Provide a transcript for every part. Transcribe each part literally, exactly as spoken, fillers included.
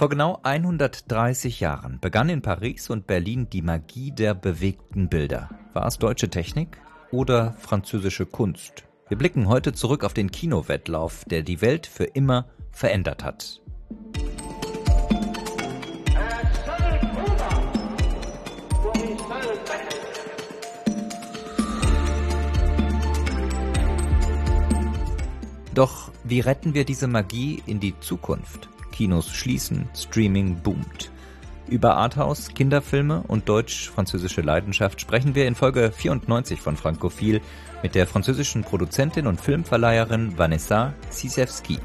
Vor genau hundertdreißig Jahren begann in Paris und Berlin die Magie der bewegten Bilder. War es deutsche Technik oder französische Kunst? Wir blicken heute zurück auf den Kinowettlauf, der die Welt für immer verändert hat. Doch wie retten wir diese Magie in die Zukunft? Kinos schließen, Streaming boomt. Über Arthouse, Kinderfilme und deutsch-französische Leidenschaft sprechen wir in Folge vierundneunzig von Frankophil mit der französischen Produzentin und Filmverleiherin Vanessa Sisevski.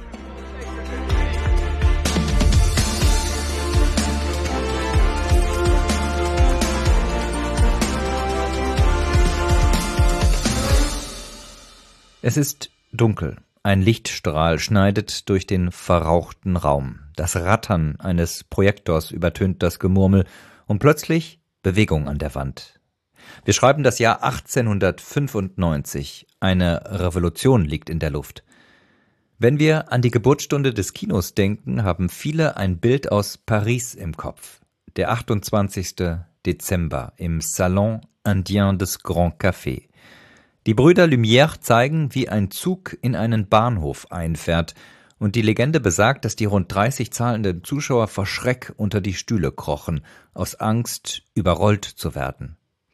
Es ist dunkel. Ein Lichtstrahl schneidet durch den verrauchten Raum. Das Rattern eines Projektors übertönt das Gemurmel und plötzlich Bewegung an der Wand. Wir schreiben das Jahr achtzehnhundertfünfundneunzig. Eine Revolution liegt in der Luft. Wenn wir an die Geburtsstunde des Kinos denken, haben viele ein Bild aus Paris im Kopf. Der achtundzwanzigste Dezember im Salon Indien des Grand Café. Die Brüder Lumière zeigen, wie ein Zug in einen Bahnhof einfährt, und die Legende besagt, dass die rund dreißig zahlenden Zuschauer vor Schreck unter die Stühle krochen, aus Angst, überrollt zu werden.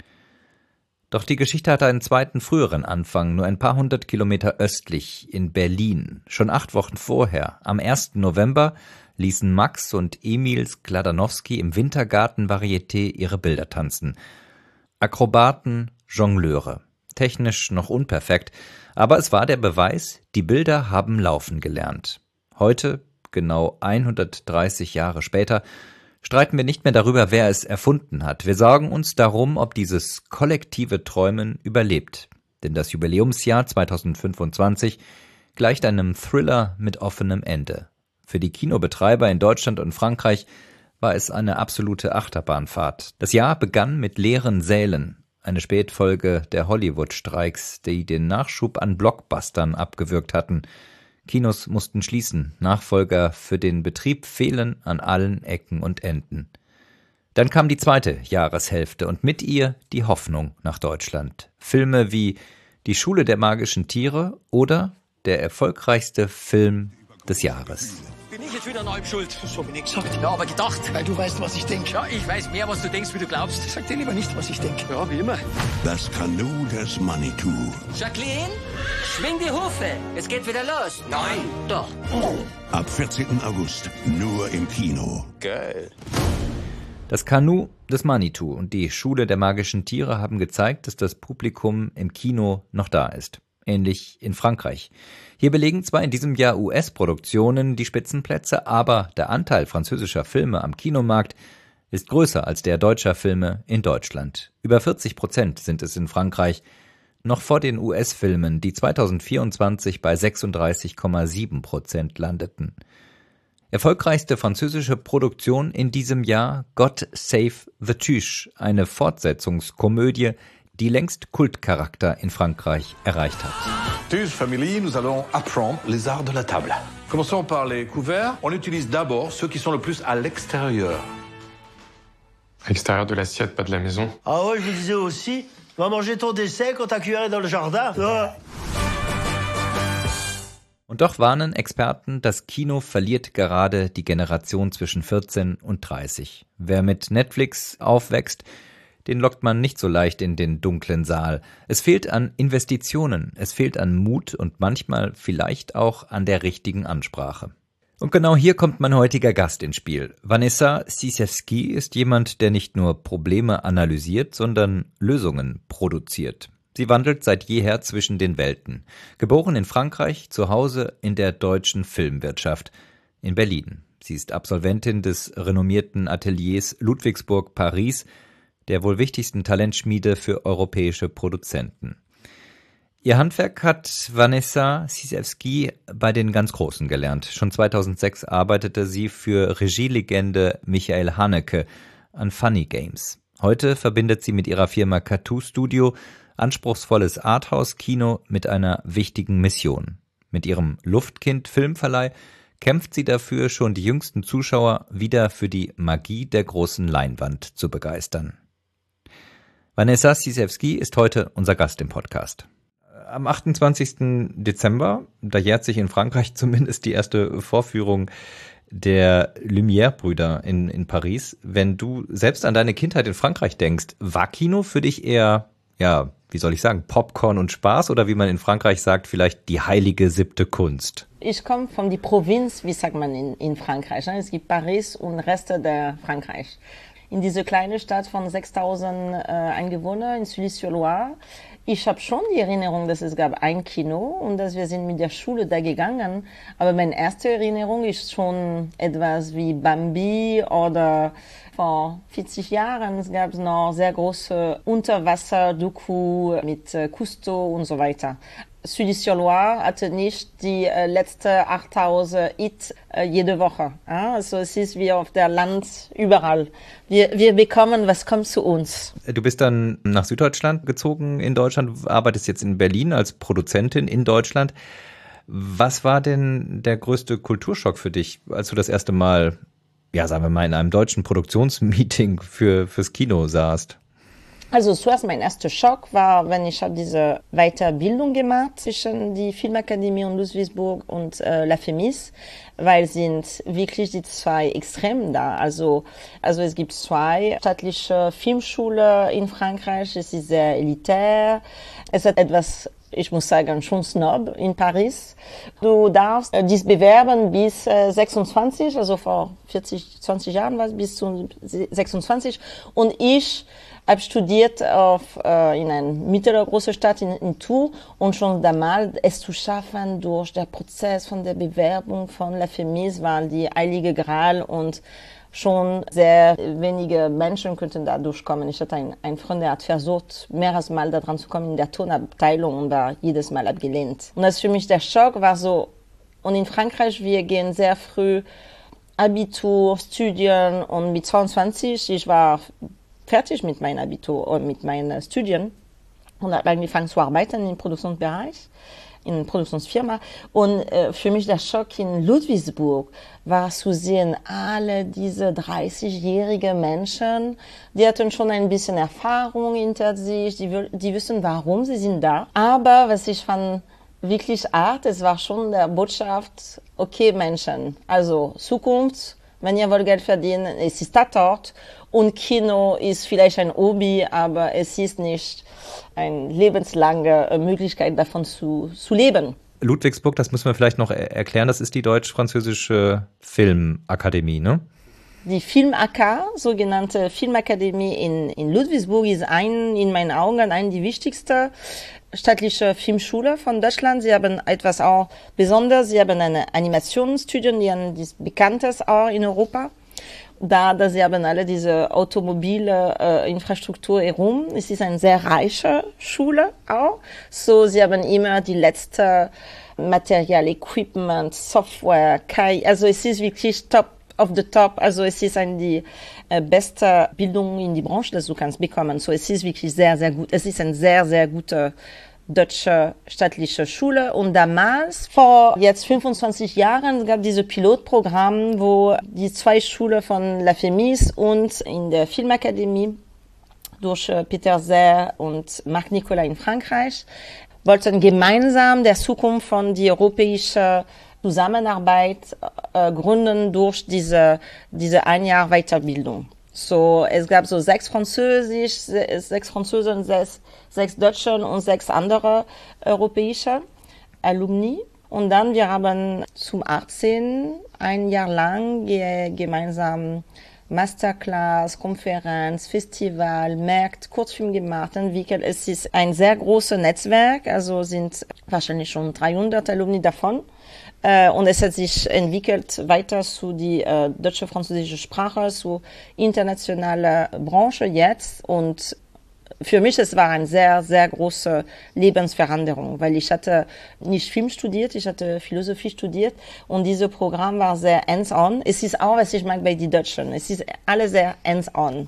Doch die Geschichte hatte einen zweiten, früheren Anfang, nur ein paar hundert Kilometer östlich, in Berlin. Schon acht Wochen vorher, am ersten November, ließen Max und Emil Skladanowski im Wintergarten Varieté ihre Bilder tanzen. Akrobaten, Jongleure. Technisch noch unperfekt, aber es war der Beweis, die Bilder haben laufen gelernt. Heute, genau hundertdreißig Jahre später, streiten wir nicht mehr darüber, wer es erfunden hat. Wir sorgen uns darum, ob dieses kollektive Träumen überlebt. Denn das Jubiläumsjahr zweitausendfünfundzwanzig gleicht einem Thriller mit offenem Ende. Für die Kinobetreiber in Deutschland und Frankreich war es eine absolute Achterbahnfahrt. Das Jahr begann mit leeren Sälen. Eine Spätfolge der Hollywood-Streiks, die den Nachschub an Blockbustern abgewürgt hatten. Kinos mussten schließen, Nachfolger für den Betrieb fehlen an allen Ecken und Enden. Dann kam die zweite Jahreshälfte und mit ihr die Hoffnung nach Deutschland. Filme wie Die Schule der magischen Tiere oder der erfolgreichste Film des Jahres. Bin ich jetzt wieder an allem schuld? Das hab ich nicht gesagt. Ja, aber gedacht. Weil du weißt, was ich denke. Ja, ich weiß mehr, was du denkst, wie du glaubst. Sag dir lieber nicht, was ich denke. Ja, wie immer. Das Kanu des Manitou. Jacqueline, schwing die Hufe. Es geht wieder los. Nein. Doch. Ab vierzehnten August. Nur im Kino. Geil. Das Kanu des Manitou und die Schule der magischen Tiere haben gezeigt, dass das Publikum im Kino noch da ist. Ähnlich in Frankreich. Hier belegen zwar in diesem Jahr U S-Produktionen die Spitzenplätze, aber der Anteil französischer Filme am Kinomarkt ist größer als der deutscher Filme in Deutschland. Über vierzig Prozent sind es in Frankreich, noch vor den U S-Filmen, die zweitausendvierundzwanzig bei sechsunddreißig Komma sieben Prozent landeten. Erfolgreichste französische Produktion in diesem Jahr God Save the Tuche, eine Fortsetzungskomödie, die längst Kultcharakter in Frankreich erreicht hat. Tuche Family, nous allons apprendre les arts de la table. Commençons par les couverts. On utilise d'abord ceux qui sont le plus à l'extérieur. À l'extérieur de l'assiette, pas de la maison. Ah ouais, je me disais aussi, va manger ton dessert quand ta cuillère est dans le jardin. Ah. Und doch warnen Experten, das Kino verliert gerade die Generation zwischen vierzehn und dreißig. Wer mit Netflix aufwächst, den lockt man nicht so leicht in den dunklen Saal. Es fehlt an Investitionen, es fehlt an Mut und manchmal vielleicht auch an der richtigen Ansprache. Und genau hier kommt mein heutiger Gast ins Spiel. Vanessa Sisevski ist jemand, der nicht nur Probleme analysiert, sondern Lösungen produziert. Sie wandelt seit jeher zwischen den Welten. Geboren in Frankreich, zu Hause in der deutschen Filmwirtschaft in Berlin. Sie ist Absolventin des renommierten Ateliers Ludwigsburg-Paris, der wohl wichtigsten Talentschmiede für europäische Produzenten. Ihr Handwerk hat Vanessa Sisevski bei den ganz Großen gelernt. Schon zweitausendsechs arbeitete sie für Regielegende Michael Haneke an Funny Games. Heute verbindet sie mit ihrer Firma Cartoon Studio anspruchsvolles Arthouse-Kino mit einer wichtigen Mission. Mit ihrem Luftkind-Filmverleih kämpft sie dafür, schon die jüngsten Zuschauer wieder für die Magie der großen Leinwand zu begeistern. Vanessa Ciszewski ist heute unser Gast im Podcast. Am achtundzwanzigsten Dezember, da jährt sich in Frankreich zumindest die erste Vorführung der Lumière-Brüder in, in Paris. Wenn du selbst an deine Kindheit in Frankreich denkst, war Kino für dich eher, ja, wie soll ich sagen, Popcorn und Spaß oder wie man in Frankreich sagt, vielleicht die heilige siebte Kunst? Ich komme von der Provinz, wie sagt man in, in Frankreich. Es gibt Paris und Reste der Frankreich. In diese kleine Stadt von sechstausend äh, Einwohnern in Sully-sur-Loire. Ich habe schon die Erinnerung, dass es gab ein Kino und dass wir sind mit der Schule da gegangen. Aber meine erste Erinnerung ist schon etwas wie Bambi oder vor vierzig Jahren es gab noch sehr große Unterwasser-Doku mit äh, Cousteau und so weiter. Sully-sur-Loire hatte nicht die äh, letzte achttausend Hit äh, jede Woche. Ja? Also es ist wie auf der Land überall. Wir, wir bekommen, was kommt zu uns. Du bist dann nach Süddeutschland gezogen in Deutschland, arbeitest jetzt in Berlin als Produzentin in Deutschland. Was war denn der größte Kulturschock für dich, als du das erste Mal, ja sagen wir mal, in einem deutschen Produktionsmeeting für fürs Kino saßt? Also zuerst mein erster Schock war, wenn ich habe diese Weiterbildung gemacht zwischen die Filmakademie und Ludwigsburg und äh, La Femis, weil sind wirklich die zwei Extremen da. Also also es gibt zwei staatliche Filmschulen in Frankreich. Es ist sehr elitär. Es hat etwas, ich muss sagen, schon Snob in Paris. Du darfst äh, dies bewerben bis äh, sechsundzwanzig, also vor vierzig, zwanzig Jahren war es bis zu sechsundzwanzig. Und ich habe studiert auf, äh, in einer mittelgroßen Stadt in, in Tours und schon damals es zu schaffen durch den Prozess von der Bewerbung von La Femis war die heilige Gral und schon sehr wenige Menschen könnten da durchkommen. Ich hatte einen, einen Freund, der hat versucht, mehrere Mal da dran zu kommen in der Tonabteilung und war jedes Mal abgelehnt. Und das für mich der Schock war so, und in Frankreich, wir gehen sehr früh Abitur, Studien und mit zweiundzwanzig, ich war fertig mit meinem Abitur und mit meinen Studien und habe angefangen zu arbeiten im Produktionsbereich, in einer Produktionsfirma. Und äh, für mich der Schock in Ludwigsburg war zu sehen, alle diese dreißigjährigen Menschen, die hatten schon ein bisschen Erfahrung hinter sich, die, die wissen, warum sie sind da. Aber was ich fand wirklich hart, es war schon der Botschaft, okay Menschen, also Zukunft, wenn ihr wollt Geld verdienen, es ist Tatort. Und Kino ist vielleicht ein Hobby, aber es ist nicht eine lebenslange Möglichkeit, davon zu, zu leben. Ludwigsburg, das müssen wir vielleicht noch erklären, das ist die deutsch-französische Filmakademie, ne? Die Film-A K, sogenannte Filmakademie in, in Ludwigsburg, ist ein, in meinen Augen eine die wichtigste staatliche Filmschule von Deutschland. Sie haben etwas auch Besonderes. Sie haben eine Animationsstudium, die ist bekanntes auch in Europa. Da, da sie haben alle diese automobile äh, Infrastruktur herum. Es ist eine sehr reiche Schule auch. So, sie haben immer die letzte Material, Equipment, Software, K I. Also es ist wirklich top of the top. Also es ist eine die äh, beste Bildung in die Branche, das du kannst bekommen. So, es ist wirklich sehr, sehr gut. Es ist eine sehr, sehr gute deutsche staatliche Schule. Und damals, vor jetzt fünfundzwanzig Jahren, gab diese Pilotprogramm, wo die zwei Schulen von La Femis und in der Filmakademie durch Peter Sehr und Marc Nicolas in Frankreich wollten gemeinsam der Zukunft von die europäische Zusammenarbeit äh, gründen durch diese, diese ein Jahr Weiterbildung. So, es gab so sechs Französisch, sechs Französen, sechs, sechs Deutschen und sechs andere europäische Alumni. Und dann, wir haben zum achtzehn ein Jahr lang ge- gemeinsam Masterclass, Konferenz, Festival, Märkte, Kurzfilm gemacht, entwickelt. Es ist ein sehr großes Netzwerk, also sind wahrscheinlich schon dreihundert Alumni davon. Und es hat sich entwickelt weiter zu die äh, deutsche-französische Sprache, zu internationaler Branche jetzt. Und für mich, es war eine sehr, sehr große Lebensveränderung, weil ich hatte nicht Film studiert, ich hatte Philosophie studiert und dieses Programm war sehr hands-on. Es ist auch, was ich mag bei den Deutschen, es ist alle sehr hands-on.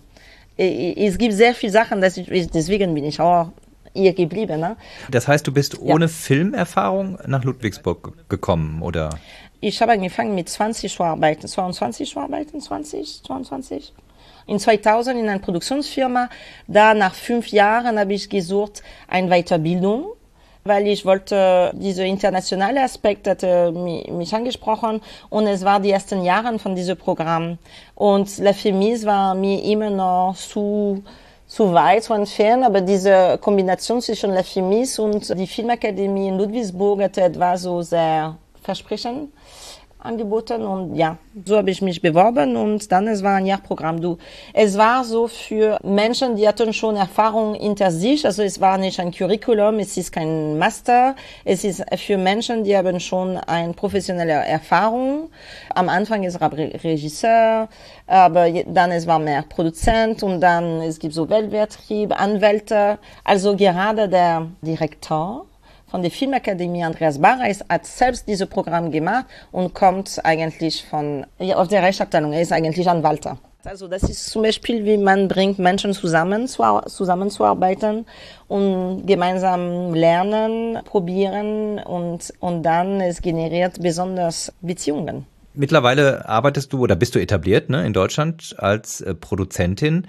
Es gibt sehr viele Sachen, dass ich, deswegen bin ich auch hier geblieben. Ne? Das heißt, du bist ohne ja. Filmerfahrung nach Ludwigsburg gekommen, oder? Ich habe angefangen mit zwanzig zu arbeiten, zweiundzwanzig zu arbeiten, zwanzig, zweiundzwanzig. In zweitausend in einer Produktionsfirma. Da nach fünf Jahren habe ich gesucht eine Weiterbildung, weil ich wollte, dieser internationale Aspekt hatte mich angesprochen und es war die ersten Jahre von diesem Programm. Und La Femis war mir immer noch zu, zu weit zu entfernen, aber diese Kombination zwischen La Femis und die Filmakademie in Ludwigsburg hatte etwas so sehr versprechend angeboten und ja, so habe ich mich beworben und dann, es war ein Jahrprogramm. Du, es war so für Menschen, die hatten schon Erfahrung hinter sich, also es war nicht ein Curriculum, es ist kein Master, es ist für Menschen, die haben schon eine professionelle Erfahrung. Am Anfang ist er Regisseur, aber dann es war mehr Produzent und dann es gibt so Weltvertrieb, Anwälte, also gerade der Direktor von der Filmakademie, Andreas Barreis, hat selbst dieses Programm gemacht und kommt eigentlich von, ja, aus der Rechtsabteilung. Er ist eigentlich Anwalt. Also das ist zum Beispiel, wie man bringt Menschen zusammen, zusammenzuarbeiten und gemeinsam lernen, probieren und, und dann es generiert besonders Beziehungen. Mittlerweile arbeitest du oder bist du etabliert, ne, in Deutschland als äh, Produzentin.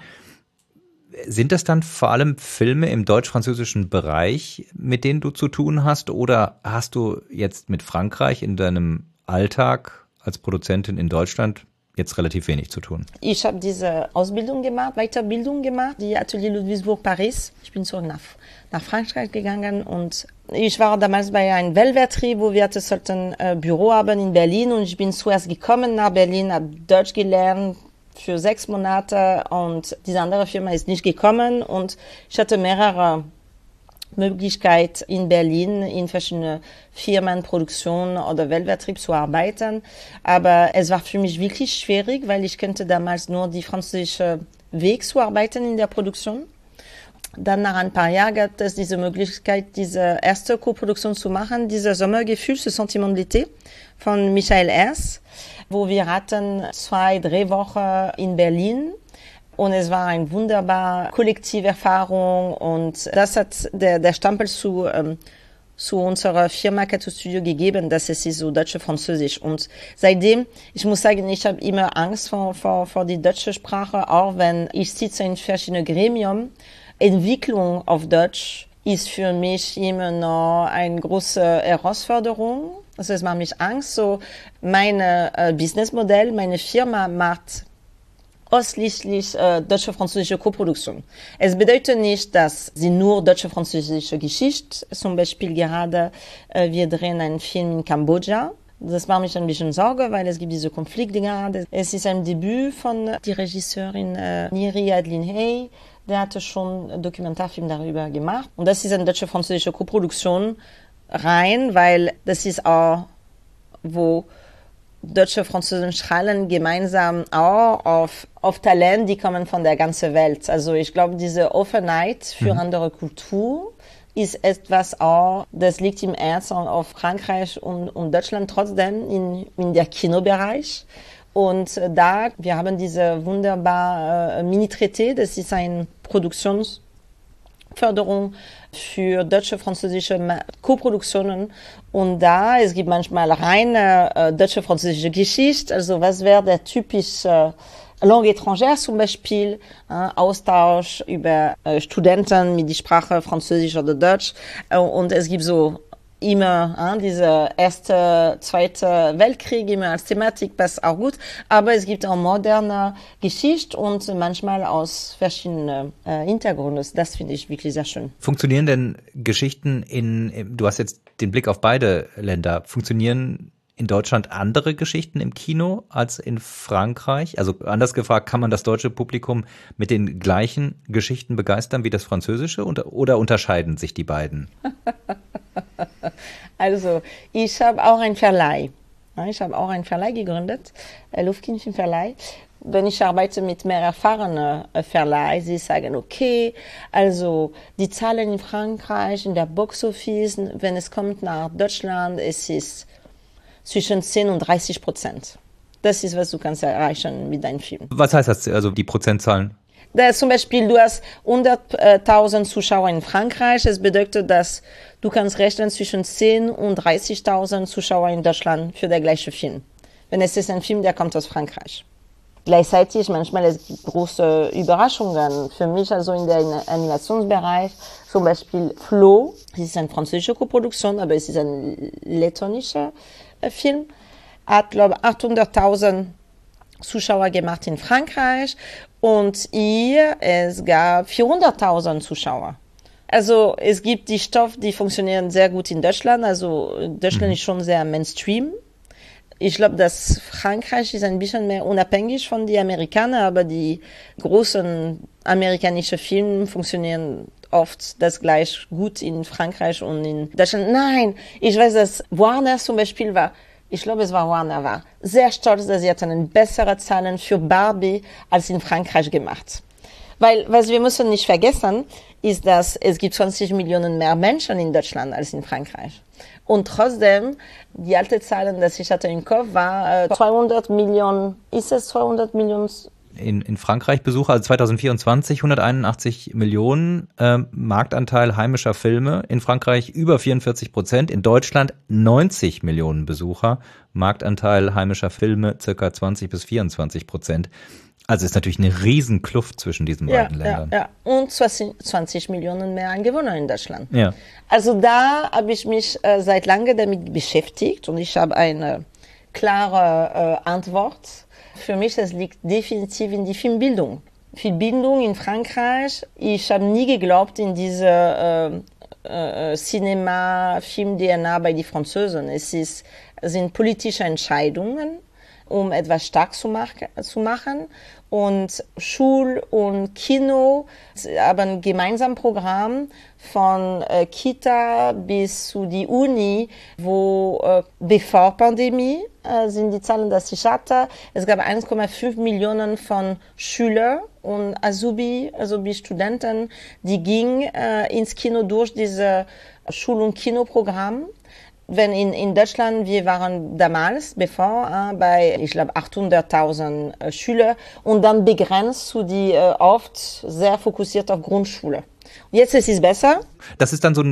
Sind das dann vor allem Filme im deutsch-französischen Bereich, mit denen du zu tun hast, oder hast du jetzt mit Frankreich in deinem Alltag als Produzentin in Deutschland jetzt relativ wenig zu tun? Ich habe diese Ausbildung gemacht, Weiterbildung gemacht, die Atelier Ludwigsburg Paris. Ich bin zurück nach, nach Frankreich gegangen und ich war damals bei einem Weltvertrieb, wo wir sollten äh, Büro haben in Berlin und ich bin zuerst gekommen nach Berlin, habe Deutsch gelernt, für sechs Monate und diese andere Firma ist nicht gekommen und ich hatte mehrere Möglichkeiten in Berlin in verschiedenen Firmen, Produktionen oder Weltvertrieb zu arbeiten, aber es war für mich wirklich schwierig, weil ich kannte damals nur die französische Weg zu arbeiten in der Produktion. Dann nach ein paar Jahren gab es diese Möglichkeit, diese erste Co-Produktion zu machen, diese Sommergefühl, ce Sentiment d'été von Michael Ers, wo wir hatten zwei, drei Wochen in Berlin und es war eine wunderbare Kollektiverfahrung und das hat der, der Stempel zu, ähm, zu unserer Firma Kato Studio gegeben, dass es ist so deutsche-französisch und seitdem, ich muss sagen, ich habe immer Angst vor, vor, vor die deutsche Sprache, auch wenn ich sitze in verschiedenen Gremien. Entwicklung auf Deutsch ist für mich immer noch eine große Herausforderung. Also es macht mich Angst. So mein äh, Businessmodell, meine Firma macht ausschließlich äh, deutsche-französische Koproduktion. Es bedeutet nicht, dass sie nur deutsche-französische Geschichte, zum Beispiel gerade äh, wir drehen einen Film in Kambodscha. Das macht mich ein bisschen Sorge, weil es gibt diese Konflikte gerade. Es ist ein Debüt von der Regisseurin äh, Niri Adeline Hey. Der hatte schon einen Dokumentarfilm darüber gemacht. Und das ist eine deutsche-französische Koproduktion rein, weil das ist auch, wo deutsche Franzosen strahlen gemeinsam auch auf, auf Talent, die kommen von der ganzen Welt. Also ich glaube, diese Offenheit für mhm. andere Kultur ist etwas auch, das liegt im Herzen auf Frankreich und, und Deutschland trotzdem in, in der Kinobereich. Und da, wir haben diese wunderbare äh, Mini-Traité, das ist eine Produktionsförderung für deutsche, französische Co-Produktionen. Und da, es gibt manchmal reine äh, deutsche, französische Geschichte, also was wäre der typische äh, Langue étrangère zum Beispiel, äh, Austausch über äh, Studenten mit der Sprache Französisch oder Deutsch. Äh, und es gibt so immer, hein, diese erste, zweite Weltkrieg immer als Thematik passt auch gut, aber es gibt auch moderne Geschichte und manchmal aus verschiedenen äh, Hintergründen. Das finde ich wirklich sehr schön. Funktionieren denn Geschichten in, du hast jetzt den Blick auf beide Länder, funktionieren in Deutschland andere Geschichten im Kino als in Frankreich? Also anders gefragt, kann man das deutsche Publikum mit den gleichen Geschichten begeistern wie das französische oder, oder unterscheiden sich die beiden? Also, ich habe auch einen Verleih. Ich habe auch einen Verleih gegründet, Lufkin Film Verleih. Wenn ich arbeite mit mehr erfahrenen Verleih, sie sagen, okay, also die Zahlen in Frankreich, in der Boxoffice, wenn es kommt nach Deutschland, es ist zwischen zehn und dreißig Prozent. Das ist, was du kannst erreichen mit deinem Film. Was heißt das, also die Prozentzahlen? Da zum Beispiel, du hast hunderttausend Zuschauer in Frankreich. Es bedeutet, dass du kannst rechnen zwischen zehn und dreißigtausend Zuschauer in Deutschland für den gleichen Film. Wenn es ist ein Film, der kommt aus Frankreich. Gleichzeitig, manchmal es gibt große Überraschungen. Für mich also in der Animationsbereich, zum Beispiel Flo, es ist eine französische Koproduktion, aber es ist ein lettonischer Film, hat, glaube ich, achthunderttausend Zuschauer gemacht in Frankreich und hier es gab vierhunderttausend Zuschauer. Also es gibt die Stoffe, die funktionieren sehr gut in Deutschland. Also Deutschland mhm. ist schon sehr Mainstream. Ich glaube, dass Frankreich ist ein bisschen mehr unabhängig von den Amerikanern, aber die großen amerikanischen Filme funktionieren oft das gleich gut in Frankreich und in Deutschland. Nein, ich weiß, dass Warner zum Beispiel war, ich glaube, es war Warner, war sehr stolz, dass sie hatten bessere Zahlen für Barbie als in Frankreich gemacht. Weil, was wir müssen nicht vergessen, ist, dass es gibt zwanzig Millionen mehr Menschen in Deutschland als in Frankreich. Und trotzdem, die alte Zahlen, dass ich hatte im Kopf, war äh, zweihundert Millionen, ist es zweihundert Millionen? In, in Frankreich Besucher, also zweitausendvierundzwanzig hunderteinundachtzig Millionen, äh, Marktanteil heimischer Filme, in Frankreich über vierundvierzig Prozent, in Deutschland neunzig Millionen Besucher, Marktanteil heimischer Filme circa zwanzig bis vierundzwanzig Prozent. Also ist natürlich eine Riesenkluft zwischen diesen ja, beiden Ländern. Ja, ja. Und zwanzig Millionen mehr Einwohner in Deutschland. Ja. Also da habe ich mich äh, seit langem damit beschäftigt und ich habe eine klare äh, Antwort. Für mich, das liegt definitiv in die Filmbildung. Filmbildung in Frankreich, ich habe nie geglaubt in diese äh, äh, Cinema-Film-D N A bei den Franzosen. Es ist, sind politische Entscheidungen, um etwas stark zu, mach, zu machen. Und Schul- und Kino haben ein gemeinsames Programm von äh, Kita bis zu die Uni, wo äh, bevor Pandemie äh, sind die Zahlen, dass ich hatte. Es gab eins Komma fünf Millionen von Schülern und Azubi, Azubi-Studenten, die gingen äh, ins Kino durch dieses Schul- und Kinoprogramm. Wenn in, in Deutschland, wir waren damals, bevor, äh, bei, ich glaube, achthunderttausend äh, Schüler und dann begrenzt zu die äh, oft sehr fokussiert auf Grundschule. Jetzt ist es besser. Das ist dann so ein,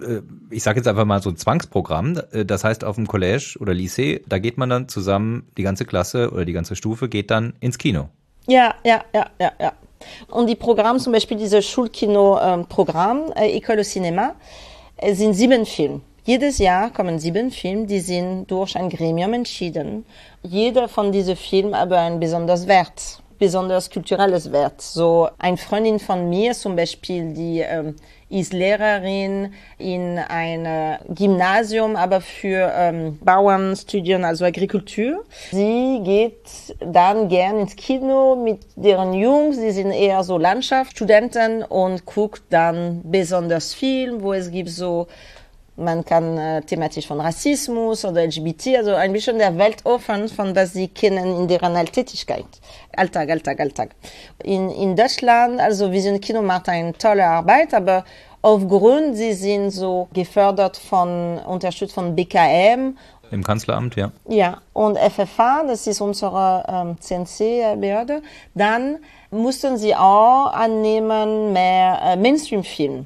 ich sage jetzt einfach mal so ein Zwangsprogramm. Das heißt, auf dem Collège oder Lycée, da geht man dann zusammen, die ganze Klasse oder die ganze Stufe geht dann ins Kino. Ja, ja, ja, ja, ja. Und die Programme, zum Beispiel dieses Schulkino-Programm, äh, École au Cinéma, äh, sind sieben Filme. Jedes Jahr kommen sieben Filme, die sind durch ein Gremium entschieden. Jeder von diesen Filmen aber ein besonderes Wert, besonders kulturelles Wert. So eine Freundin von mir zum Beispiel, die ähm, ist Lehrerin in einem Gymnasium, aber für ähm, Bauernstudien, also Agrikultur. Sie geht dann gern ins Kino mit deren Jungs, die sind eher so Landschaftsstudenten und guckt dann besonders Film, wo es gibt so man kann äh, thematisch von Rassismus oder L G B T, also ein bisschen der Welt offen, von was sie kennen in deren Alltätigkeit. Alltag, Alltag, Alltag. In, in Deutschland, also Vision Kino macht eine tolle Arbeit, aber aufgrund, sie sind so gefördert von, unterstützt von B K M. Im Kanzleramt, ja. Ja, und F F A, das ist unsere ähm, C N C-Behörde. Dann mussten sie auch annehmen mehr äh, Mainstream-Film.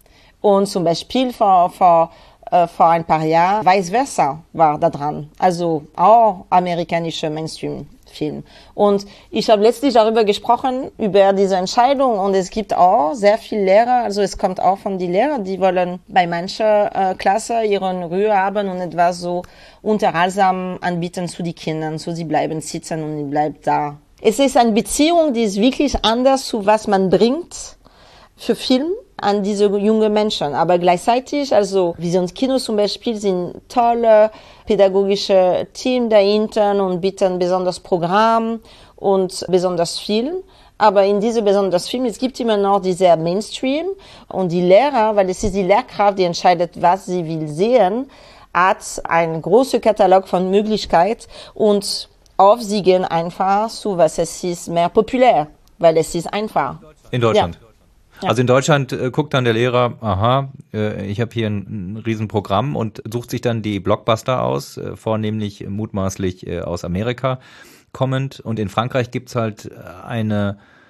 Und zum Beispiel vor, vor, äh, vor ein paar Jahren, vice versa war da dran. Also auch amerikanische Mainstream-Film. Und ich habe letztlich darüber gesprochen, über diese Entscheidung. Und es gibt auch sehr viele Lehrer, also es kommt auch von den Lehrern, die wollen bei mancher äh, Klasse ihren Ruhe haben und etwas so unterhaltsam anbieten zu den Kindern. So sie bleiben sitzen und die bleiben da. Es ist eine Beziehung, die ist wirklich anders zu was man bringt für Film an diese jungen Menschen. Aber gleichzeitig, also Vision Kino zum Beispiel, sind tolle pädagogische Team dahinter und bieten besonders Programm und besonders Film. Aber in diese besonders Film, es gibt immer noch diese Mainstream und die Lehrer, weil es ist die Lehrkraft, die entscheidet, was sie will sehen, hat einen großen Katalog von Möglichkeiten und auf sie gehen einfach zu, was es ist mehr populär, weil es ist einfach. In Deutschland? Ja. Ja. Also in Deutschland äh, guckt dann der Lehrer, aha, äh, ich habe hier ein, ein Riesenprogramm und sucht sich dann die Blockbuster aus, äh, vornehmlich mutmaßlich äh, aus Amerika kommend. Und in Frankreich gibt's halt eine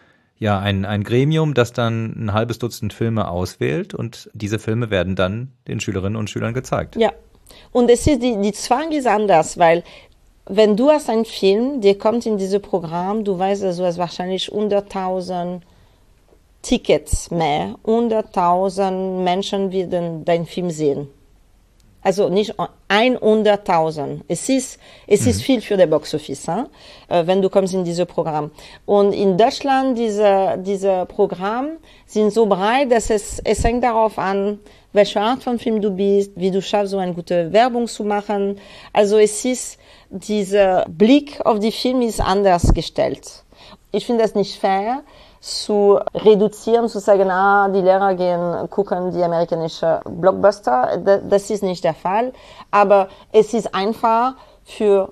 ja ein, ein Gremium, das dann ein halbes Dutzend Filme auswählt und diese Filme werden dann den Schülerinnen und Schülern gezeigt. Ja, und es ist, die, die Zwang ist anders, weil wenn du hast einen Film, der kommt in dieses Programm, du weißt, also, du hast wahrscheinlich hunderttausend Tickets mehr, hunderttausend Menschen werden deinen Film sehen. Also nicht hunderttausend. Es ist, es mhm. ist viel für den Boxoffice, hein? Wenn du kommst in dieses Programm. Und in Deutschland, diese, diese Programme sind so breit, dass es, es hängt darauf an, welche Art von Film du bist, wie du schaffst, so eine gute Werbung zu machen. Also es ist, dieser Blick auf die Filme ist anders gestellt. Ich finde das nicht fair, zu reduzieren, zu sagen, ah, die Lehrer gehen gucken die amerikanische Blockbuster. Das ist nicht der Fall. Aber es ist einfach für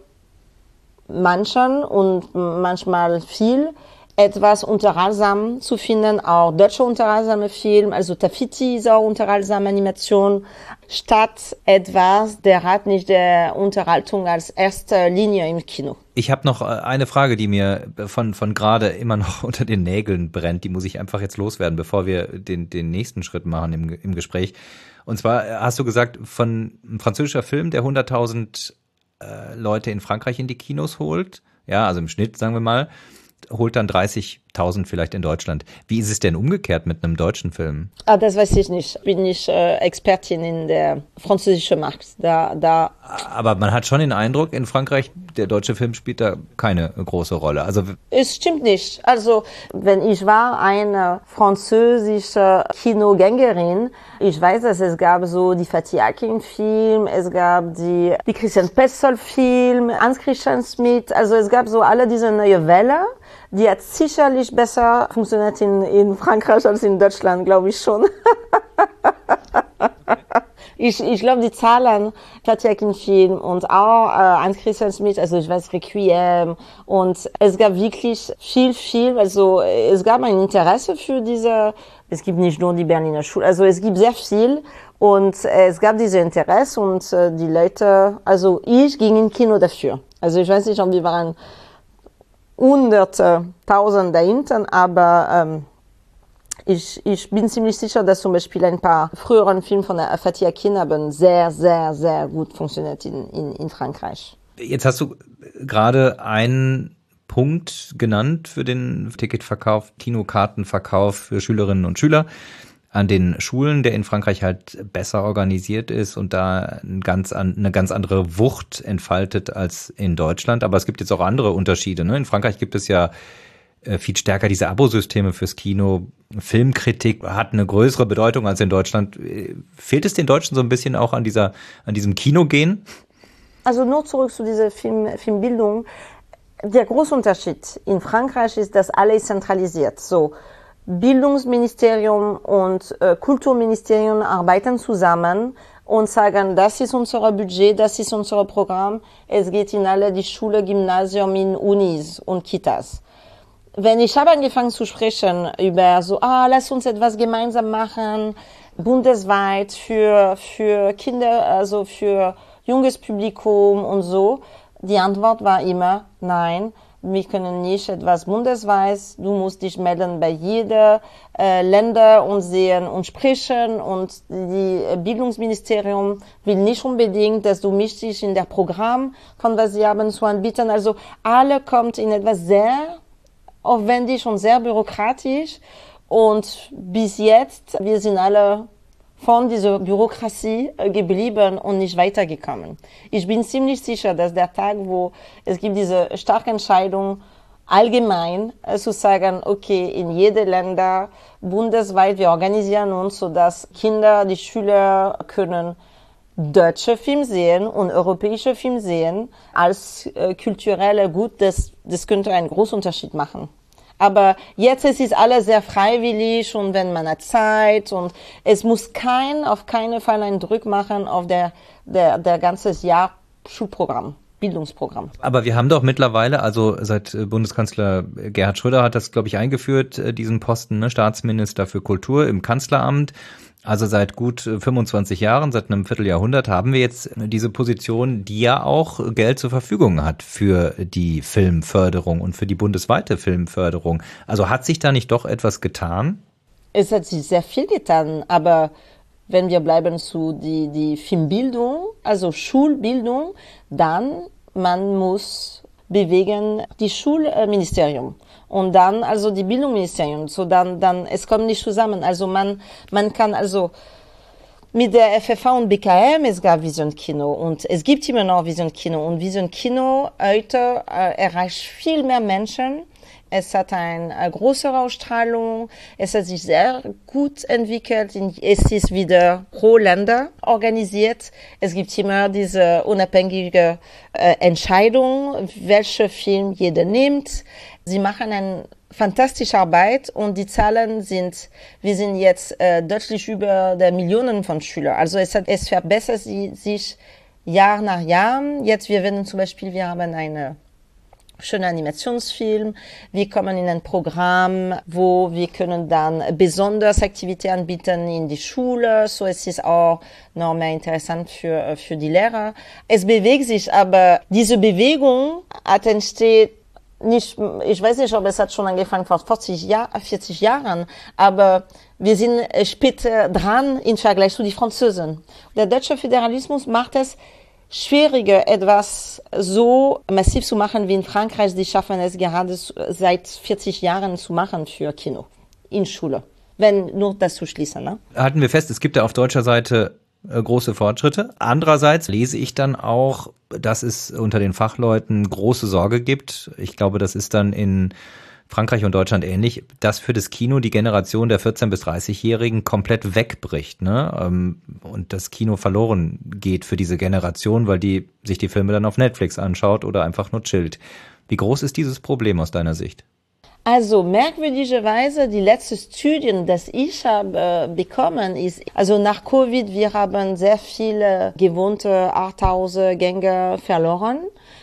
manchen und manchmal viel etwas unterhaltsam zu finden, auch deutsche unterhaltsame Filme, also Tafiti ist auch unterhaltsame Animation, statt etwas, der hat nicht der Unterhaltung als erste Linie im Kino. Ich habe noch eine Frage, die mir von von gerade immer noch unter den Nägeln brennt, die muss ich einfach jetzt loswerden, bevor wir den den nächsten Schritt machen im im Gespräch. Und zwar hast du gesagt, von ein französischer Film, der hunderttausend äh, Leute in Frankreich in die Kinos holt, ja, also im Schnitt, sagen wir mal, holt dann dreißigtausend vielleicht in Deutschland. Wie ist es denn umgekehrt mit einem deutschen Film? Ah, das weiß ich nicht. Bin ich äh, Expertin in der französischen Markt. Da, da. Aber man hat schon den Eindruck, in Frankreich, der deutsche Film spielt da keine große Rolle. Also es stimmt nicht. Also, wenn ich war eine französische Kinogängerin, ich weiß, dass es gab so die Fatih Akin-Film, es gab die, die Christian Petzold-Film, Hans-Christian Schmidt, also es gab so alle diese neue Welle. Die hat sicherlich besser funktioniert in, in Frankreich als in Deutschland, glaube ich schon. ich ich glaube, die Zahlen, Fatih Akin-Film und auch äh, Hans-Christian Schmidt, also ich weiß, Requiem, und es gab wirklich viel, viel, also es gab ein Interesse für diese, es gibt nicht nur die Berliner Schule, also es gibt sehr viel und äh, es gab diese Interesse und äh, die Leute, also ich ging in Kino dafür. Also ich weiß nicht, ob wir waren Hunderte, Tausend dahinter, aber ähm, ich, ich bin ziemlich sicher, dass zum Beispiel ein paar früheren Filme von der Fatih Akin haben sehr, sehr, sehr gut funktioniert in, in, in Frankreich. Jetzt hast du gerade einen Punkt genannt für den Ticketverkauf, Kinokartenverkauf für Schülerinnen und Schüler an den Schulen, der in Frankreich halt besser organisiert ist und da ein ganz an, eine ganz andere Wucht entfaltet als in Deutschland. Aber es gibt jetzt auch andere Unterschiede, ne? In Frankreich gibt es ja äh, viel stärker diese Abosysteme fürs Kino. Filmkritik hat eine größere Bedeutung als in Deutschland. Fehlt es den Deutschen so ein bisschen auch an dieser, an diesem Kinogehen? Also nur zurück zu dieser Film, Filmbildung. Der große Unterschied in Frankreich ist, dass alles zentralisiert. So, Bildungsministerium und äh, Kulturministerium arbeiten zusammen und sagen, das ist unser Budget, das ist unser Programm. Es geht in alle die Schule, Gymnasium, in Unis und Kitas. Wenn ich habe angefangen zu sprechen über so, ah, lass uns etwas gemeinsam machen, bundesweit für für Kinder, also für junges Publikum und so, die Antwort war immer nein. Wir können nicht etwas bundesweit, du musst dich melden bei jeder äh, Länder und sehen und sprechen und die Bildungsministerium will nicht unbedingt, dass du mich dich in der Programm von was sie haben zu anbieten. Also alle kommt in etwas sehr aufwendig und sehr bürokratisch und bis jetzt, wir sind alle von dieser Bürokratie geblieben und nicht weitergekommen. Ich bin ziemlich sicher, dass der Tag, wo es gibt diese starke Entscheidung allgemein äh, zu sagen, okay, in jedem Länder bundesweit, wir organisieren uns, sodass Kinder, die Schüler können deutsche Filme sehen und europäische Filme sehen als äh, kulturelle Gut, das, das könnte einen großen Unterschied machen. Aber jetzt ist es alles sehr freiwillig und wenn man hat Zeit und es muss kein, auf keinen Fall einen Druck machen auf der, der, der ganzes Jahr Schulprogramm, Bildungsprogramm. Aber wir haben doch mittlerweile, also seit Bundeskanzler Gerhard Schröder hat das, glaube ich, eingeführt, diesen Posten, ne, Staatsminister für Kultur im Kanzleramt. Also seit gut fünfundzwanzig Jahren, seit einem Vierteljahrhundert haben wir jetzt diese Position, die ja auch Geld zur Verfügung hat für die Filmförderung und für die bundesweite Filmförderung. Also hat sich da nicht doch etwas getan? Es hat sich sehr viel getan, aber wenn wir bleiben zu die, die Filmbildung, also Schulbildung, dann man muss bewegen die Schulministerium. Und dann also die Bildungsministerium, so dann, dann, es kommt nicht zusammen. Also man, man kann also mit der F F A und B K M, es gab Vision Kino und es gibt immer noch Vision Kino und Vision Kino heute äh, erreicht viel mehr Menschen. Es hat eine, eine große Ausstrahlung, es hat sich sehr gut entwickelt, es ist wieder pro Länder organisiert. Es gibt immer diese unabhängige äh, Entscheidung, welche Film jeder nimmt. Sie machen eine fantastische Arbeit und die Zahlen sind, wir sind jetzt äh, deutlich über der Millionen von Schülern. Also es, hat, es verbessert sich Jahr nach Jahr. Jetzt wir werden zum Beispiel, wir haben eine schöner Animationsfilm. Wir kommen in ein Programm, wo wir können dann besonders Aktivitäten anbieten in die Schule. So es ist auch noch mehr interessant für, für die Lehrer. Es bewegt sich, aber diese Bewegung hat entsteht nicht, ich weiß nicht, ob es hat schon angefangen vor vierzig, Jahr, vierzig Jahren, aber wir sind später dran im Vergleich zu den Franzosen. Der deutsche Föderalismus macht es schwieriger, etwas so massiv zu machen wie in Frankreich. Die schaffen es gerade seit vierzig Jahren zu machen für Kino in Schule. Wenn nur das zu schließen. Ne? Halten wir fest, es gibt ja auf deutscher Seite äh, große Fortschritte. Andererseits lese ich dann auch, dass es unter den Fachleuten große Sorge gibt. Ich glaube, das ist dann in Frankreich und Deutschland ähnlich, dass für das Kino die Generation der vierzehn- bis dreißigjährigen komplett wegbricht, ne? Und das Kino verloren geht für diese Generation, weil die sich die Filme dann auf Netflix anschaut oder einfach nur chillt. Wie groß ist dieses Problem aus deiner Sicht? Also merkwürdigerweise, die letzte Studien, das ich habe äh, bekommen, ist, also nach Covid, wir haben sehr viele gewohnte Arthouse-Gänger verloren.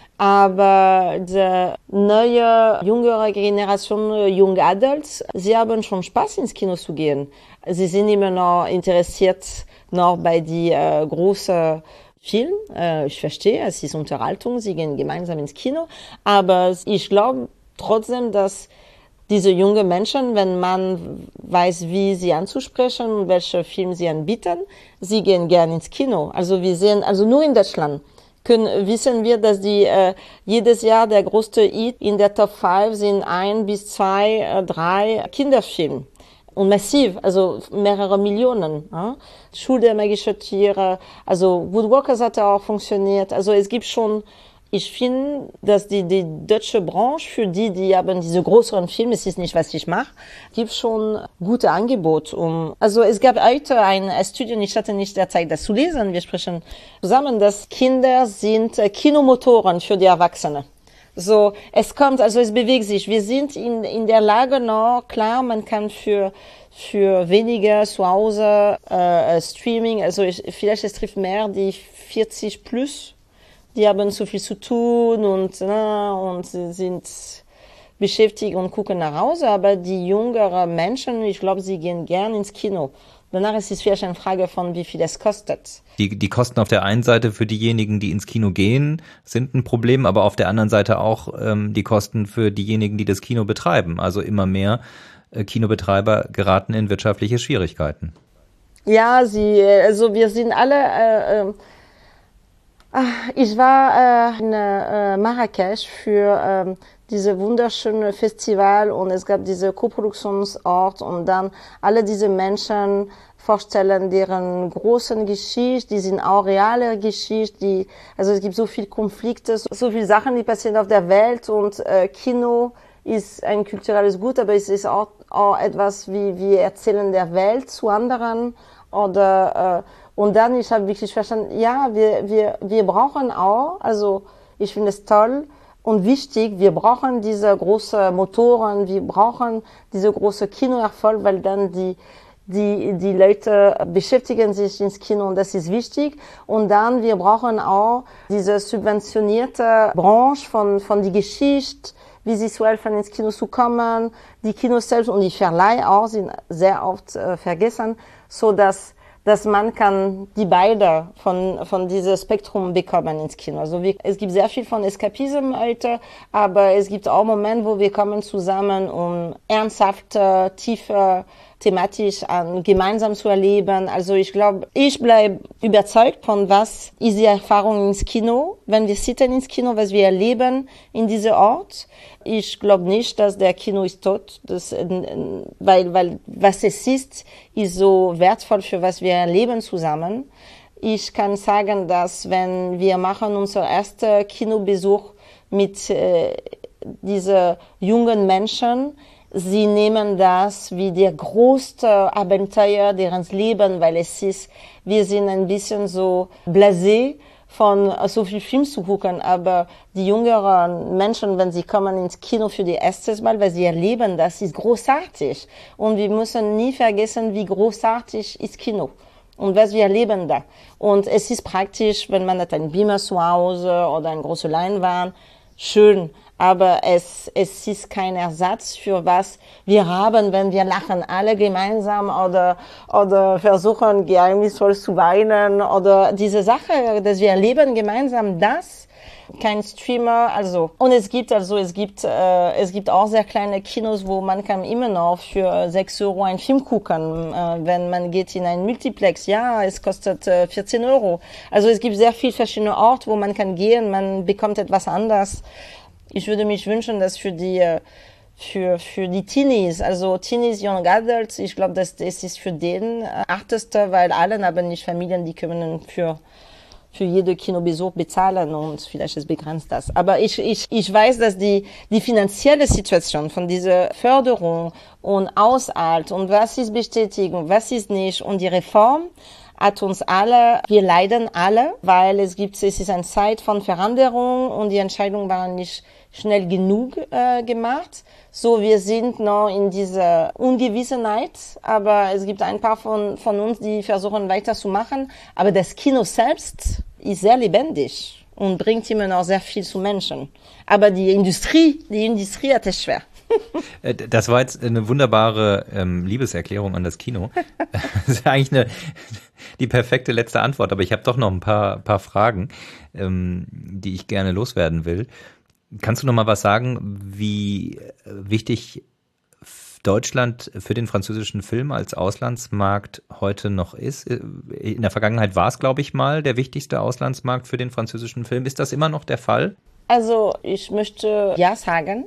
Aber die neue, jüngere Generation, Young Adults, sie haben schon Spaß ins Kino zu gehen. Sie sind immer noch interessiert noch bei die äh, großen Filmen. Äh, ich verstehe, es ist Unterhaltung, sie gehen gemeinsam ins Kino. Aber ich glaube trotzdem, dass diese jungen Menschen, wenn man weiß, wie sie anzusprechen und welche Filme sie anbieten, sie gehen gern ins Kino. Also wir sehen, also nur in Deutschland. Können, wissen wir, dass die äh, jedes Jahr der größte Hit in der Top fünf sind ein bis zwei, äh, drei Kinderfilme. Und massiv, also mehrere Millionen. Ja? Schule der magischen Tiere, also Woodwalkers hat auch funktioniert. Also es gibt schon, ich finde, dass die, die deutsche Branche, für die, die haben diese größeren Filme, es ist nicht, was ich mache, gibt schon gute Angebote. Um, also es gab heute eine Studie, ich hatte nicht der Zeit, das zu lesen, wir sprechen zusammen, dass Kinder sind Kinomotoren für die Erwachsenen. So, es kommt, also es bewegt sich. Wir sind in, in der Lage noch, klar, man kann für, für weniger zu Hause äh, Streaming, also ich, vielleicht es trifft mehr die vierzig plus, die haben zu viel zu tun und, na, und sind beschäftigt und gucken nach Hause. Aber die jüngeren Menschen, ich glaube, sie gehen gern ins Kino. Danach ist es vielleicht eine Frage von, wie viel es kostet. Die, die Kosten auf der einen Seite für diejenigen, die ins Kino gehen, sind ein Problem, aber auf der anderen Seite auch ähm, die Kosten für diejenigen, die das Kino betreiben. Also immer mehr äh, Kinobetreiber geraten in wirtschaftliche Schwierigkeiten. Ja, sie, also wir sind alle... Äh, äh, Ich war äh, in äh, Marrakesch für äh, diese wunderschöne Festival und es gab diese Co-Produktionsort und dann alle diese Menschen vorstellen deren großen Geschichte, die sind auch reale Geschichte, die, also es gibt so viel Konflikte, so, so viele Sachen, die passieren auf der Welt und äh, Kino ist ein kulturelles Gut, aber es ist auch, auch etwas wie wir erzählen der Welt zu anderen oder äh, und dann, ich habe wirklich verstanden, ja, wir, wir, wir brauchen auch, also ich finde es toll und wichtig, wir brauchen diese großen Motoren, wir brauchen diese große Kinoerfolg, weil dann die, die, die Leute beschäftigen sich ins Kino und das ist wichtig. Und dann, wir brauchen auch diese subventionierte Branche von, von die Geschichte. wie sie zu helfen, ins Kino zu kommen. Die Kinos selbst und die Verleih auch sind sehr oft äh, vergessen, so dass dass man kann die beide von, von diesem Spektrum bekommen ins Kino. Also wir, es gibt sehr viel von Eskapism heute, aber es gibt auch Momente, wo wir kommen zusammen, um ernsthafte, tiefe, thematisch an, gemeinsam zu erleben. Also ich glaube, ich bleibe überzeugt von was ist die Erfahrung ins Kino, wenn wir sitzen ins Kino, was wir erleben in diesem Ort. Ich glaube nicht, dass der Kino ist tot, das, weil, weil was es ist, ist so wertvoll für was wir erleben zusammen. Ich kann sagen, dass wenn wir machen unser erster Kinobesuch mit äh, diesen jungen Menschen, sie nehmen das wie der größte Abenteuer deren Leben, weil es ist, wir sind ein bisschen so blasé von so viel Film zu gucken, aber die jüngeren Menschen, wenn sie kommen ins Kino für die erste Mal, weil sie erleben, das ist großartig. Und wir müssen nie vergessen, wie großartig ist Kino. Und was wir erleben da. Und es ist praktisch, wenn man hat einen Beamer zu Hause oder eine große Leinwand, schön. Aber es, es ist kein Ersatz für was wir haben, wenn wir lachen, alle gemeinsam oder, oder versuchen geheimnisvoll zu weinen oder diese Sache, dass wir erleben gemeinsam das. Kein Streamer, also. Und es gibt also, es gibt, äh, es gibt auch sehr kleine Kinos, wo man kann immer noch für sechs Euro einen Film gucken. Äh, wenn man geht in ein Multiplex, ja, es kostet äh, vierzehn Euro. Also es gibt sehr viele verschiedene Orte, wo man kann gehen, man bekommt etwas anderes. Ich würde mich wünschen, dass für die, für, für die Teenies, also Teenies, Young Adults, ich glaube, dass das ist für den arteste, weil alle haben nicht Familien, die können für, für jede Kinobesuch bezahlen und vielleicht ist begrenzt das. Aber ich, ich, ich weiß, dass die, die finanzielle Situation von dieser Förderung und Aushalt und was ist Bestätigung, was ist nicht und die Reform, hat uns alle, wir leiden alle, weil es gibt, es ist eine Zeit von Veränderung und die Entscheidungen waren nicht schnell genug äh, gemacht. So, wir sind noch in dieser Ungewissenheit, aber es gibt ein paar von, von uns, die versuchen weiterzumachen. Aber das Kino selbst ist sehr lebendig und bringt immer noch sehr viel zu Menschen. Aber die Industrie, die Industrie hat es schwer. Das war jetzt eine wunderbare ähm, Liebeserklärung an das Kino. Das ist eigentlich eine, die perfekte letzte Antwort, aber ich habe doch noch ein paar, paar Fragen, ähm, die ich gerne loswerden will. Kannst du noch mal was sagen, wie wichtig Deutschland für den französischen Film als Auslandsmarkt heute noch ist? In der Vergangenheit war es, glaube ich, mal der wichtigste Auslandsmarkt für den französischen Film. Ist das immer noch der Fall? Also ich möchte ja sagen,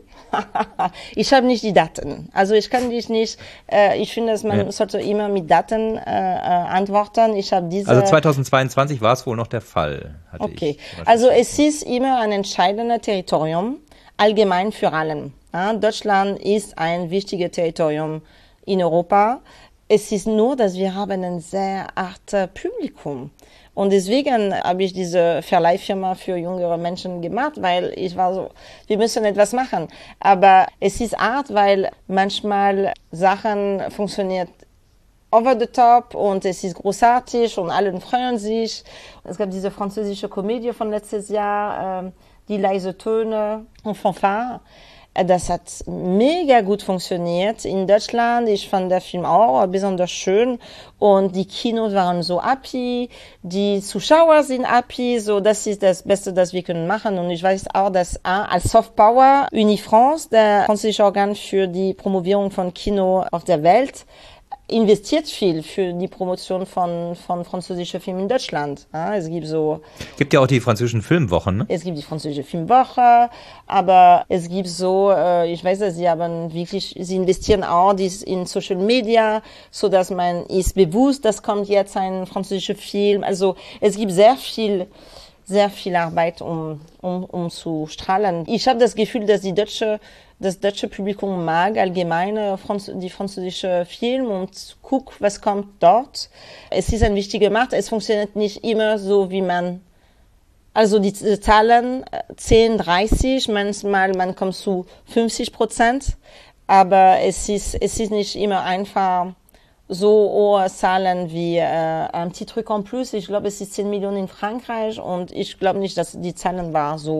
ich habe nicht die Daten. Also ich kann dich nicht, äh, ich finde, dass man ja. sollte immer mit Daten äh, antworten. Ich habe diese. Also zweitausendzweiundzwanzig war es wohl noch der Fall. Hatte okay, ich also es ist immer ein entscheidendes Territorium, allgemein für allen. Ja, Deutschland ist ein wichtiges Territorium in Europa. Es ist nur, dass wir haben ein sehr hartes Publikum. Und deswegen habe ich diese Verleihfirma für jüngere Menschen gemacht, weil ich war so, wir müssen etwas machen. Aber es ist hart, weil manchmal Sachen funktionieren over the top und es ist großartig und alle freuen sich. Es gab diese französische Komödie von letztes Jahr, äh, die leise Töne und Fanfare. Das hat mega gut funktioniert in Deutschland. Ich fand der Film auch besonders schön und die Kinos waren so happy, die Zuschauer sind happy, so das ist das Beste, das wir können machen. Und ich weiß auch, dass als Soft Power Unifrance, der französische Organ für die Promovierung von Kino auf der Welt, investiert viel für die Promotion von, von französischen Filmen in Deutschland. Ja, es gibt so. Gibt ja auch die französischen Filmwochen, ne? Es gibt die französische Filmwoche, aber es gibt so, äh, ich weiß, dass sie haben wirklich, sie investieren auch in Social Media, so dass man ist bewusst, dass kommt jetzt ein französischer Film. Also, es gibt sehr viel, sehr viel Arbeit, um, um, um zu strahlen. Ich habe das Gefühl, dass die deutsche Das deutsche Publikum mag allgemein die französische Film und guckt, was kommt dort. Es ist ein wichtiger Markt. Es funktioniert nicht immer so, wie man, also die Zahlen zehn, dreißig, manchmal man kommt zu fünfzig Prozent, aber es ist, es ist nicht immer einfach so hohe Zahlen wie äh, ein Petit Truc en Plus. Ich glaube, es ist zehn Millionen in Frankreich und ich glaube nicht, dass die Zahlen waren so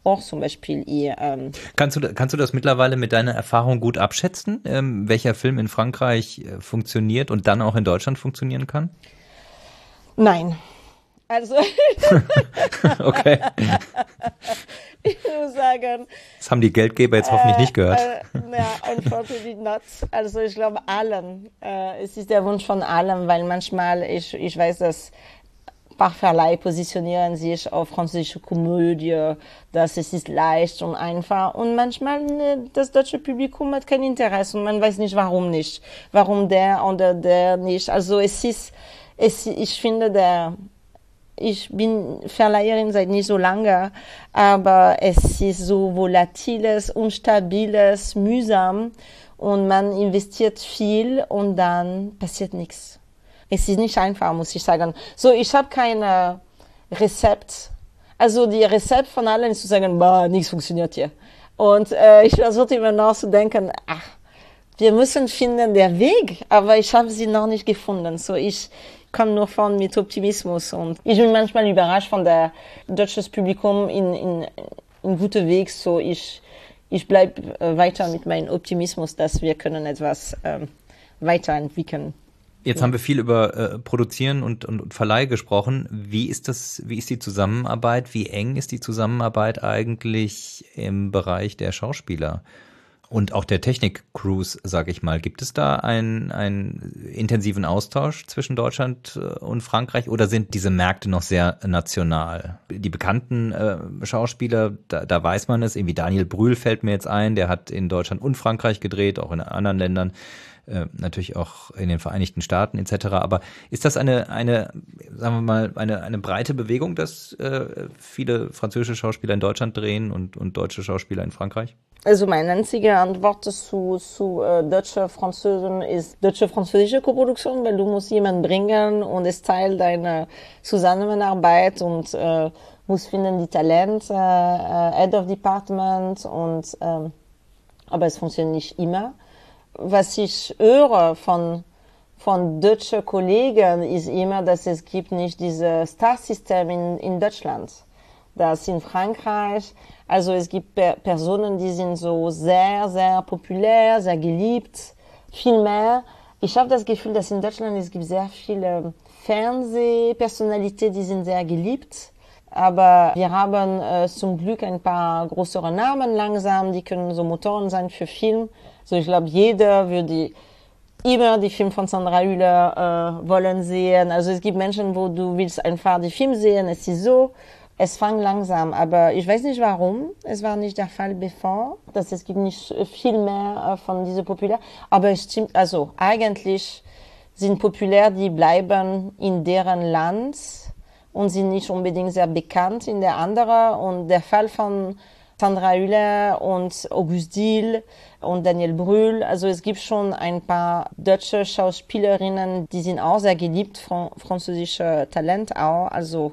auch zum Beispiel. Ich, ähm kannst du, kannst du das mittlerweile mit deiner Erfahrung gut abschätzen, ähm, welcher Film in Frankreich äh, funktioniert und dann auch in Deutschland funktionieren kann? Nein. Also okay. Ich muss sagen, das haben die Geldgeber jetzt äh, hoffentlich nicht gehört. Äh, ja, unfortunately not. Also ich glaube allen. Äh, es ist der Wunsch von allen, weil manchmal, ich, ich weiß, dass ein paar Verleihe positionieren sich auf französische Komödie, dass es ist leicht und einfach. Und manchmal ne, das deutsche Publikum hat kein Interesse und man weiß nicht, warum nicht. Warum der oder der nicht. Also es ist, es, ich finde, der Ich bin Verleiherin seit nicht so lange, aber es ist so volatiles, unstabiles, mühsam und man investiert viel und dann passiert nichts. Es ist nicht einfach, muss ich sagen. So, ich habe kein Rezept. Also die Rezept von allen ist zu sagen, bah, nichts funktioniert hier. Und äh, ich versuche immer noch zu denken, ach, wir müssen finden den Weg, aber ich habe sie noch nicht gefunden. So, ich komme nur von mit Optimismus und ich bin manchmal überrascht von der deutsches Publikum in in in gute Weg. So ich ich bleib äh, weiter mit meinem Optimismus, dass wir können etwas ähm, weiterentwickeln. Jetzt haben wir viel über äh, Produzieren und, und, und Verleih gesprochen. Wie ist das? Wie ist die Zusammenarbeit? Wie eng ist die Zusammenarbeit eigentlich im Bereich der Schauspieler? Und auch der Technik-Crews, sage ich mal. Gibt es da einen, einen intensiven Austausch zwischen Deutschland und Frankreich oder sind diese Märkte noch sehr national? Die bekannten äh, Schauspieler, da, da weiß man es, irgendwie Daniel Brühl fällt mir jetzt ein, der hat in Deutschland und Frankreich gedreht, auch in anderen Ländern, äh, natürlich auch in den Vereinigten Staaten et cetera. Aber ist das eine, eine, sagen wir mal, eine, eine breite Bewegung, dass äh, viele französische Schauspieler in Deutschland drehen und, und deutsche Schauspieler in Frankreich? Also meine einzige Antwort zu, zu äh, deutsche Französen ist deutsche-französische Koproduktion, weil du musst jemanden bringen und es Teil deiner Zusammenarbeit und äh, musst finden die Talente, äh, Head of Department und äh, aber es funktioniert nicht immer. Was ich höre von von deutschen Kollegen ist immer, dass es gibt nicht dieses Star-System in, in Deutschland. Das in Frankreich, also es gibt per Personen, die sind so sehr, sehr populär, sehr geliebt, viel mehr. Ich habe das Gefühl, dass in Deutschland es gibt sehr viele Fernsehpersonalitäten, die sind sehr geliebt. Aber wir haben äh, zum Glück ein paar größere Namen langsam, die können so Motoren sein für Film. So ich glaube, jeder würde immer die Film von Sandra Hüller äh, wollen sehen. Also es gibt Menschen, wo du willst einfach die Film sehen, es ist so. Es fängt langsam, aber ich weiß nicht warum. Es war nicht der Fall bevor, dass es gibt nicht viel mehr von dieser populär. Aber es stimmt, also eigentlich sind populär, die bleiben in deren Land und sind nicht unbedingt sehr bekannt in der anderen. Und der Fall von Sandra Hüller und Auguste Dill und Daniel Brühl, also es gibt schon ein paar deutsche Schauspielerinnen, die sind auch sehr geliebt, fran- französische Talent auch, also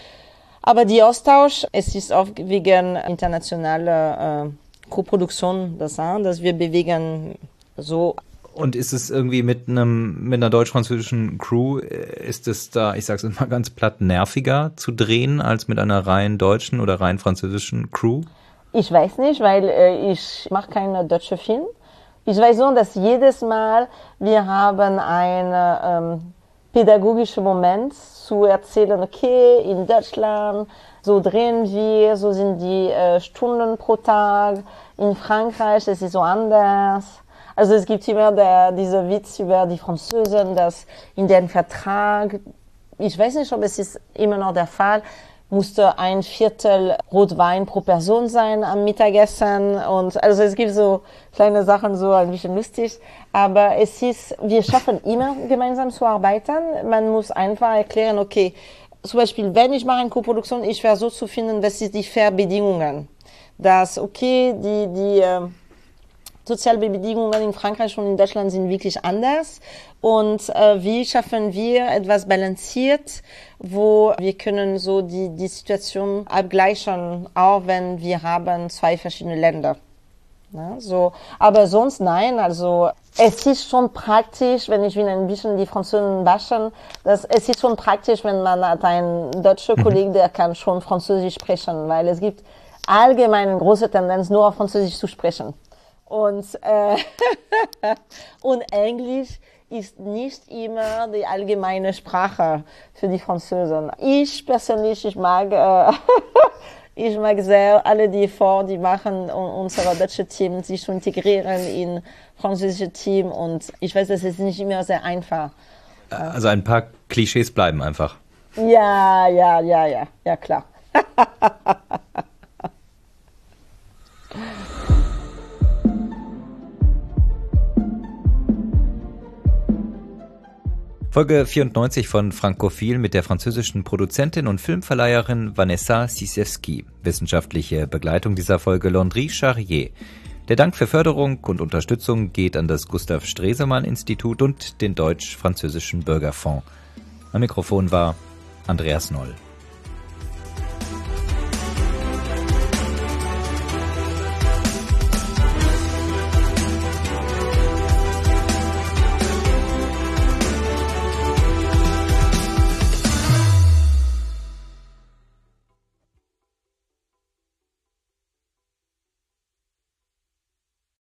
aber die Austausch, es ist auch wegen internationaler äh, Koproduktion, das, äh, dass wir bewegen so. Und ist es irgendwie mit einem mit einer deutsch-französischen Crew, ist es da, ich sag's mal ganz platt, nerviger zu drehen als mit einer rein deutschen oder rein französischen Crew? Ich weiß nicht, weil äh, ich mache keinen deutschen Film. Ich weiß nur, dass jedes Mal wir haben einen ähm, pädagogischen Moment zu erzählen, okay, in Deutschland, so drehen wir, so sind die äh, Stunden pro Tag, in Frankreich, es ist so anders. Also es gibt immer der, diese Witz über die Französen, dass in dem Vertrag, ich weiß nicht, ob es ist immer noch der Fall, musste ein Viertel Rotwein pro Person sein am Mittagessen und also es gibt so kleine Sachen, so ein bisschen lustig, aber es ist, wir schaffen immer gemeinsam zu arbeiten, man muss einfach erklären, okay, zum Beispiel, wenn ich mache eine Koproduktion, ich versuche zu finden, was sind die Fairbedingungen, dass, okay, die, die, äh, Sozialbedingungen in Frankreich und in Deutschland sind wirklich anders und äh, wie schaffen wir etwas balanciert, wo wir können so die die Situation abgleichen, auch wenn wir haben zwei verschiedene Länder. Ja, so, aber sonst nein, also es ist schon praktisch, wenn ich will ein bisschen die Franzosen waschen, dass es ist schon praktisch, wenn man hat einen deutschen Kollegen, der kann schon Französisch sprechen, weil es gibt allgemein eine große Tendenz, nur auf Französisch zu sprechen. Und, äh, und Englisch ist nicht immer die allgemeine Sprache für die Franzosen. Ich persönlich, ich mag, äh, ich mag sehr alle die Efforts, die machen, um unsere deutsche Team sich zu integrieren in französische Team. Und ich weiß, das ist nicht immer sehr einfach. Also ein paar Klischees bleiben einfach. Ja, ja, ja, ja, ja, klar. Folge vierundneunzig von Frankophil mit der französischen Produzentin und Filmverleiherin Vanessa Sisevski. Wissenschaftliche Begleitung dieser Folge Landry Charrier. Der Dank für Förderung und Unterstützung geht an das Gustav Stresemann Institut und den Deutsch-Französischen Bürgerfonds. Am Mikrofon war Andreas Noll.